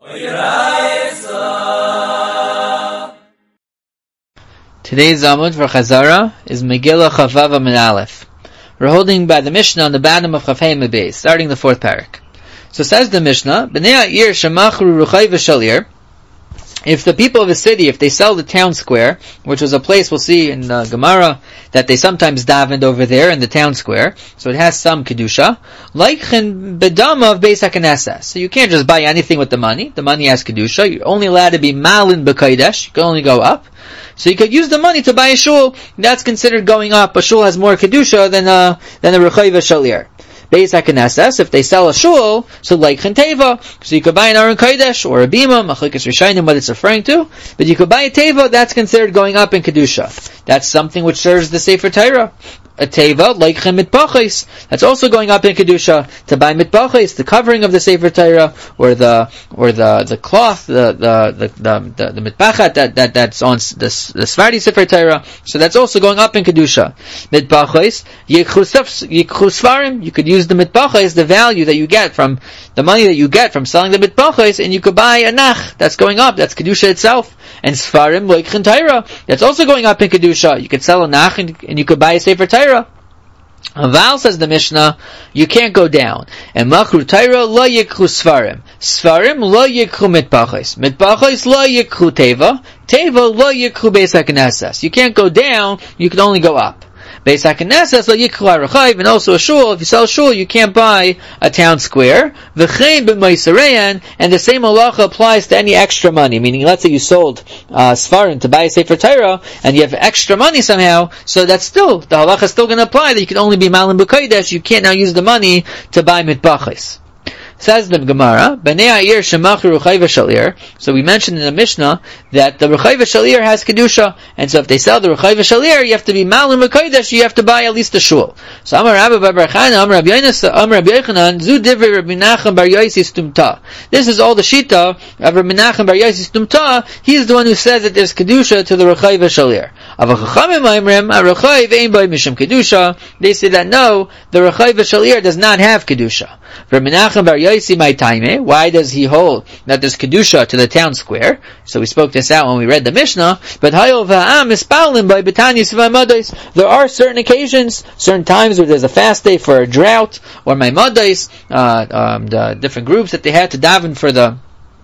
Today's Amud for Chazara is Megillah Chavav Amud Aleph. We're holding by the Mishnah on the bottom of Chaf Hei Mebei, starting the fourth parak. So says the Mishnah, Bnei Ha'ir Shemachru Ruchai V'Shalir. If the people of a city, if they sell the town square, which was a place we'll see in Gemara that they sometimes davened over there in the town square, so it has some kedusha. Leikchen bedama of Beis HaKnesses. So you can't just buy anything with the money. The money has kedusha. You're only allowed to be malin b'kodesh. You can only go up. So you could use the money to buy a shul. That's considered going up. A shul has more kedusha than a Ruchai V'Shalir. Beis HaKnesses, if they sell a shul, so like Teva, so you could buy an Aron Kodesh or a Bima, Machlokes Rishonim, what it's referring to, but you could buy a Teva, that's considered going up in Kedusha. That's something which serves the Sefer Torah. A Teva, like Mitbachis, that's also going up in Kedusha, to buy Mitbachis, the covering of the Sefer Torah, or the cloth, the Mitbachat, that's on the Sephardi Sefer Torah, so that's also going up in Kedusha. Mitbachis, Yikchu Svarim, you could use the Mitbachis, the value that you get from, the money that you get from selling the Mitbachis, and you could buy a Nach, that's going up, that's Kedusha itself. And Sfarim, like Torah, that's also going up in Kedusha. You could sell a Nach and you could buy a Sefer Torah. Aval, says the Mishnah, you can't go down. And Machru Torah lo yikchu Sfarim. Sfarim lo yikchu Mitbachis. Mitbachis lo yikchu Teva. Teva lo yikchu Beis HaKnesses. You can't go down, you can only go up. Beis HaKnesses lo yikchu Arachav, and also a shul. If you sell a shul, you can't buy a town square. V'chein b'meisareyan, and the same halacha applies to any extra money. Meaning, let's say you sold Sfarim to buy a Sefer Torah, and you have extra money somehow, so that's still, the halacha is still going to apply that you can only be Malin B'Kodesh, you can't now use the money to buy Mitbachis. Says the Gemara, Bnei Ha'ir Shemachru Ruchai V'Shalir. So we mentioned in the Mishnah that the Ruchai V'Shalir has kedusha, and so if they sell the Ruchai V'Shalir, you have to be Malin B'Kodesh, you have to buy at least a shul. So Amar Rabbi Bar Chana, Amar Rabbi Yochanan, Zu Divrei Rabbi Menachem Bar Yosi Stumta. This is all the shita of Rabbi Menachem Bar Yosi Stumta. He's the one who says that there's kedusha to the Ruchai V'Shalir. They say that no, the Ruchai V'Shalir does not have kedusha. Rabbi Menachem Bar Yosi my time. Why does he hold that there's kedusha to the town square? So we spoke this out when we read the Mishnah. But there are certain occasions, certain times where there's a fast day for a drought, or Maimadais, the different groups that they had to daven for the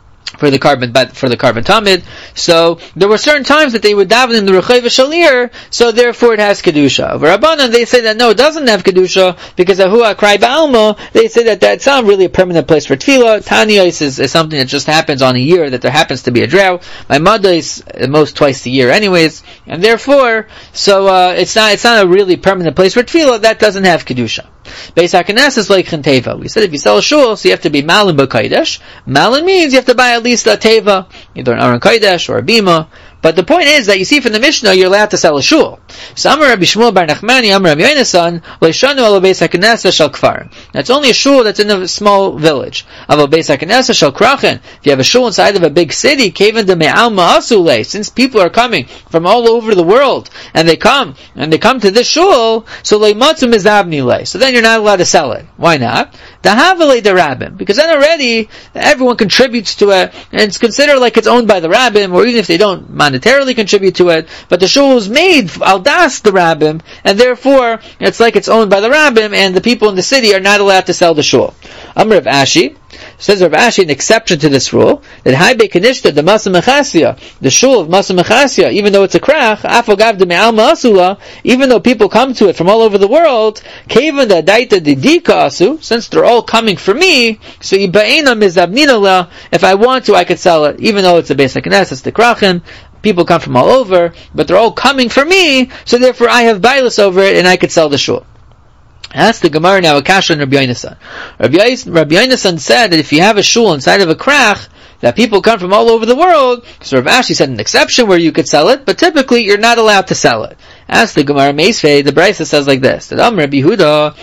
carbon tamid. So there were certain times that they would daven in the Ruchai V'Shalir, so therefore it has kedusha. Rabbanan, they say that no, it doesn't have kedusha because Ahua Krai Ba'alma, they say that that's not really a permanent place for tefillah. Taniyos is something that just happens on a year, that there happens to be a drought. My mother is at most twice a year anyways, and therefore, so it's not a really permanent place for tefillah. That doesn't have kedusha. Beis HaKnesses is like Teva. We said if you sell a shul, so you have to be Malin B'Kodesh. Malin means you have to buy at least a Teva, either an Aron Kodesh or a Bima. But the point is that you see from the Mishnah, you're allowed to sell a shul. So Amar Rabbi Shmuel Bar Nachmani, Amar Rabbi Yonasan, Leishanu ala Beis HaKnesses shel Kfarim. That's only a shul that's in a small village. Aval Beis HaKnesses shel Krachen. If you have a shul inside of a big city, Kevan de Me'al Ma'asule, since people are coming from all over the world, and they come to this shul, so Leimatzu Mizabni Le. So then you're not allowed to sell it. Why not? Dahavale de Rabbim. Because then already, everyone contributes to it, and it's considered like it's owned by the Rabbim, or even if they don't monetarily contribute to it, but the shul is made al das the Rabbim, and therefore it's like it's owned by the Rabbim, and the people in the city are not allowed to sell the shul. Amr of Ashi says Rav Ashi an exception to this rule that Haibe Kanishta the Masa Mechasia, the shul of Masa Mechasia, even though it's a krach, Afogav de Me'al Ma'asula, even though people come to it from all over the world, Kevan da Daita Didika Asu, since they're all coming for me, so Ibaena Mizabnina La, if I want to I could sell it, even though it's a Beis HaKnesses, the krachin. People come from all over, but they're all coming for me, so therefore I have bailus over it, and I could sell the shul. That's the Gemara now, Akasha and Rabbi Yonasan. Rabbi Yonasan said that if you have a shul inside of a krach, that people come from all over the world, so Rav Ashi said an exception where you could sell it, but typically you're not allowed to sell it. Ask the Gemara Meisvei, the Brisa says like this, that Rabbi Yehuda,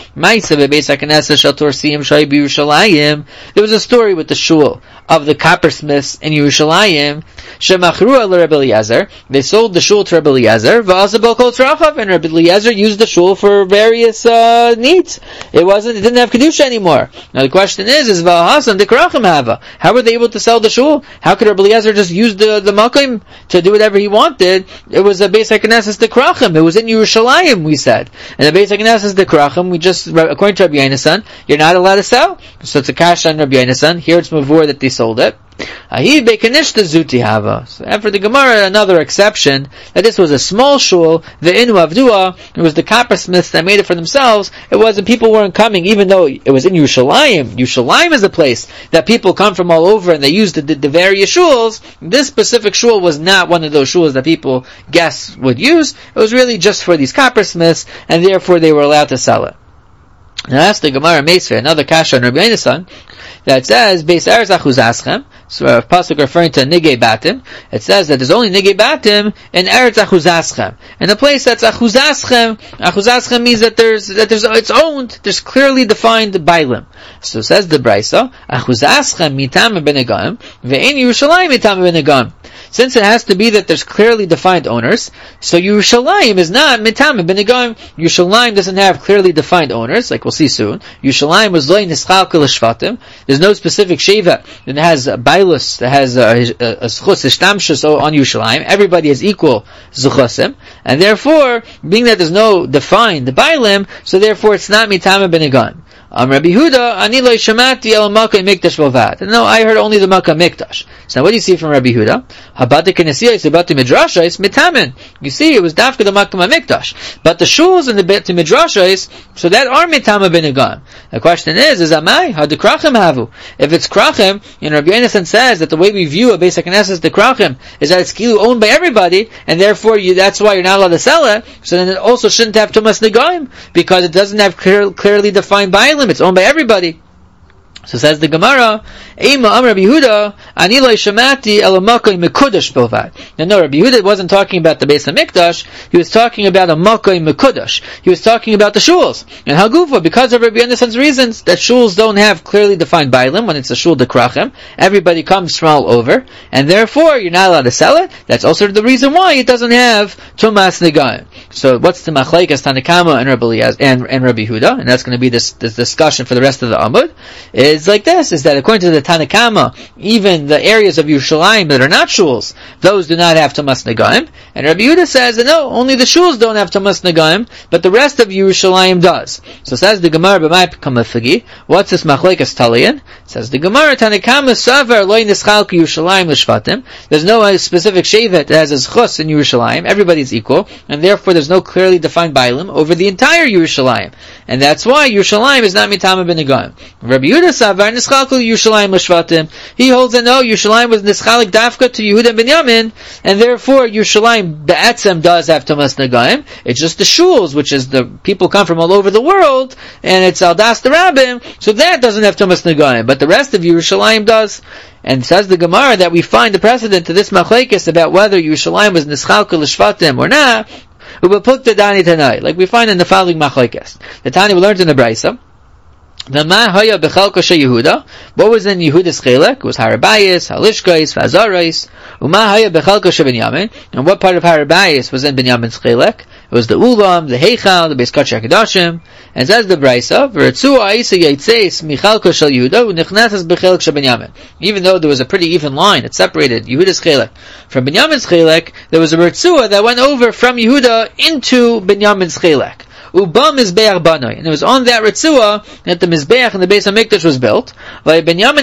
there was a story with the shul of the coppersmiths in Yerushalayim, they sold the shul to Rabbi Eliezer, and Rabbi Eliezer used the shul for various needs. It didn't have Kedusha anymore. Now the question is how were they able to sell the shul? How could Rabbi Eliezer just use the makom to do whatever he wanted? It was a Beis HaKnesses Dekrachim. It was in Yerushalayim, we said. And the Beis HaKnesses Dekrachim, according to Rabbi Yonasan, you're not allowed to sell. So it's a kasha on Rabbi Yonasan. Here it's mavur that they sold it. So and for the Gemara, another exception, that this was a small shul, the Inu Avdua, it was the coppersmiths that made it for themselves. It wasn't, people weren't coming, even though it was in Yerushalayim. Yerushalayim is a place that people come from all over and they use the various shuls. This specific shul was not one of those shuls that people, guests, would use. It was really just for these coppersmiths, and therefore they were allowed to sell it. Now that's the Gemara Meisvei, another kasha on Rabbi Yonasan, that says, Beis Eretz Achuzaschem, so a pasuk referring to Nigei Batim, it says that there's only Nigei Batim in Eretz Achuzaschem. In a place that's Achuzaschem, Achuzaschem means that it's owned, there's clearly defined Bailim. So says the Brisa, Achuzaschem mitam benegam, ve'en Yerushalayim mitam benegam. Since it has to be that there's clearly defined owners, so Yerushalayim is not mitam benegam. Yerushalayim doesn't have clearly defined owners, like we'll see soon. Yerushalayim was loy nischal kol shvatim. There's no specific sheva that has bailus, that has a zchus ishtamshus on Yerushalayim. Everybody has equal zuchusim, and therefore, being that there's no defined bailim, so therefore it's not mitam benegam. Rabbi Yehuda, ani lo shamati el makkah mikdash bovad. No, I heard only the makkah mikdash. So now what do you see from Rabbi Yehuda? Habati kenesiyos, habati midrashos, mitamen. You see, it was dafka the makkah mikdash. But the shuls and the beti midrashos, so that are mitama benegam. The question is amai, how the krachim havu? If it's krachim, and Rabbi Yonasan says that the way we view a Beis HaKnesses the krachim is that it's kilu owned by everybody, and therefore that's why you're not allowed to sell it, so then it also shouldn't have tumas negaim, because it doesn't have clearly defined bailim. It's owned by everybody. So says the Gemara, Eima Am Rabbi Yehuda, Ani lo shamati el makkah mekudash bovad. Now no, Rabbi Yehuda wasn't talking about the Beis HaMikdash, he was talking about a makkah mekudash. He was talking about the shuls. And Hagufa, because of Rabbi Yonasan's reasons, that shuls don't have clearly defined bailim, when it's a shul dekrachim, everybody comes from all over, and therefore you're not allowed to sell it. That's also the reason why it doesn't have tumas negaim. So what's the machlekes Tanakama and Rabbi Yehuda? And that's going to be this discussion for the rest of the Amud. Is like this, is that according to the Tanakama, even the areas of Yerushalayim that are not shuls, those do not have Tumas Negaim. And Rabbi Yehuda says that no, only the shuls don't have Tumas Negaim, but the rest of Yerushalayim does. So says the Gemara, B'mai Kamafagi, what's this Machlekes Talian? Says the Gemara, Tanakama Savar Loi Nischal Ki Yerushalayim L'Shvatim. There's no specific shevet that has a zchus in Yerushalayim. Everybody's equal, and therefore there's no clearly defined bailim over the entire Yerushalayim. And that's why Yerushalayim is not Mitama B'Negaim. Rabbi Yehuda Savar Nischal Ki Yerushalayim L'Shvatim. He holds that no, Yerushalayim was Nischalik Dafka to Yehuda and Binyamin, and therefore Yerushalayim Be'etzem does have Tumas Negaim. It's just the shuls, which is the people come from all over the world, and it's Aldas the Rabbim, so that doesn't have Tumas Negaim, but the rest of Yerushalayim does. And says the Gemara that we find the precedent to this machlekes about whether Yerushalayim was Nischalka L'Shvatim or not, Ubapukta Dani Tanai, like we find in the following machlekes. The Tani we learned in the Brisa. The Mahaya Bechalka She Yehuda. What was in Yehuda's chelek? It was Harabayis, Halishkais, Fazarais. Umahaya Bechalka She Binyamin. And what part of Harabayis was in Binyamin's chelek? It was the Ulam, the Heichal, the Beis Kachar Kedashim. And says the Brisa, V'retzua Isa Yaitzeis Michalka Shel Yehuda U'nechnatas Bechelek She Binyamin. Even though there was a pretty even line that separated Yehuda's chelek from Binyamin's chelek, there was a Retzua that went over from Yehuda into Binyamin's chelek. Uba Mizbeach Banoi. And it was on that Ritzua that the Mizbeach and the Beis HaMikdash was built. And Binyamin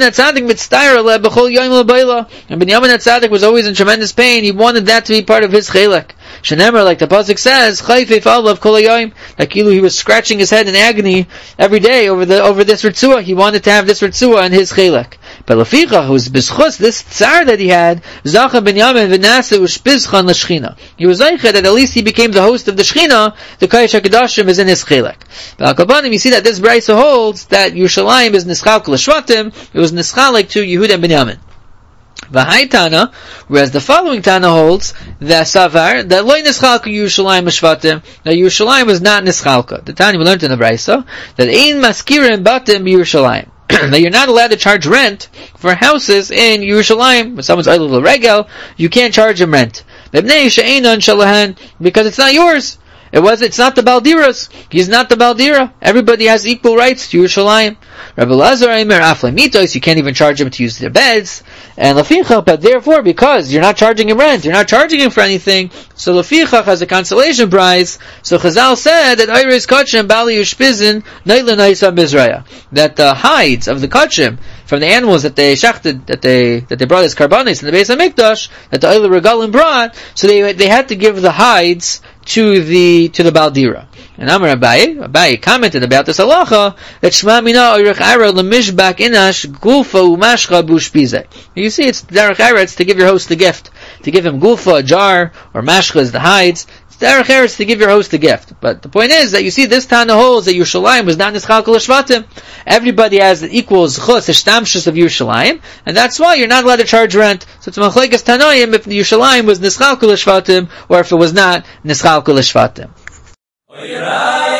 HaTzadik was always in tremendous pain. He wanted that to be part of his chelek. Shenemer, like the pasuk says, like he was scratching his head in agony every day over this Ritzua. He wanted to have this Ritzua in his chelek. But Laficha, who's b'schus, this tsar that he had, Zacha Binyamin v'nase u'shpizchan l'shchina. He was like that at least he became the host of the Shchina, the Kodesh HaKadoshim is in his chelek. But Al-Kabanim, you see that this Brisa holds that Yerushalayim is nischal l'shvatim, it was nischalik to Yehuda and Binyamin. V'hai Tana, whereas the following Tana holds that Savar, that Loi Nischalka Yerushalayim Mishvatim, that Yerushalayim was not Nischalka. The Tana we learned in the Brisa, that Ein Maskirim Batim Yerushalayim. That you're not allowed to charge rent for houses in Yerushalayim. When someone's Oilul Regel, you can't charge him rent. Because it's not yours. It's not the Baldira's. He's not the Baldira. Everybody has equal rights to Yerushalayim. Rabbi Lazar Aimer Aflamitos, you can't even charge him to use their beds. And Lafichach, but therefore, because you're not charging him rent, you're not charging him for anything, so Lafichach has a consolation prize. So Chazal said that Ayres Kachim Bali Yushpizin Naila Naisa Bizraya. That the hides of the Kachim from the animals that they shachted, that they brought as karbanis in the Beis HaMikdash, that the Oile Regalim brought, so they had to give the hides to the Baldira. And Amar Abaye commented about this halacha that Shema Mina Oirech Ara Lemishbak Inash Gulfa Umashcha Bushpize. You see, it's Derech Eretz to give your host a gift, to give him Gulfa, a jar, or Mashcha is the hides. It's Derech Eretz to give your host a gift. But the point is that you see this Tana holds that Yerushalayim was not Nischalka L'Shvatim. Everybody has the equal zchus, ishtamshus of Yerushalayim, and that's why you're not allowed to charge rent. So it's Machlekes Tanoim if Yerushalayim was Nischalka L'Shvatim or if it was not Nischalka L'Shvatim.